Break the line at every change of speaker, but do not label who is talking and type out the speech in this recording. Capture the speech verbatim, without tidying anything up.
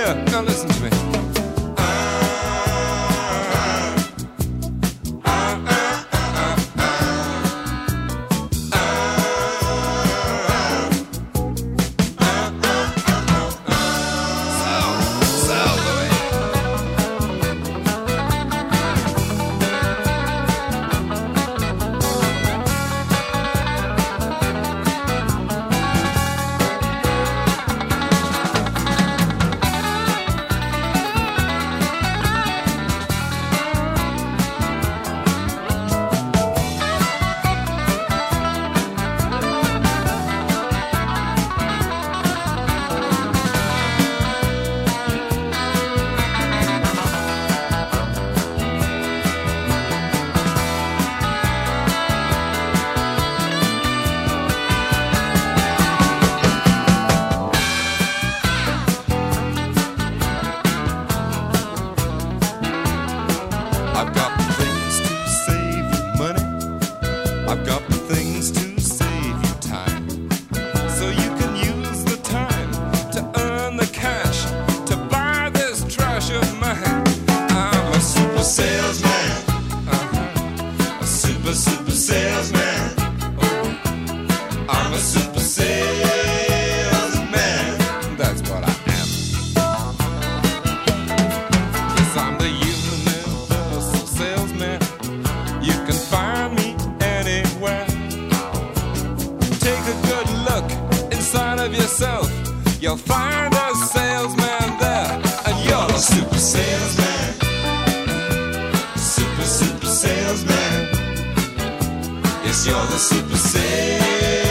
here, now listen to me. I've got things to save you money. I've got things to save you time. So you can use the time to earn the cash to buy this trash of mine. I'm a super salesman. Uh-huh. A super, super salesman. Oh, I'm a super salesman. That's what I am. Yes, I'm the salesman. You can find me anywhere. Take a good look inside of yourself. You'll find a salesman there. And you're a super salesman. Super, super salesman. Yes, you're the super salesman.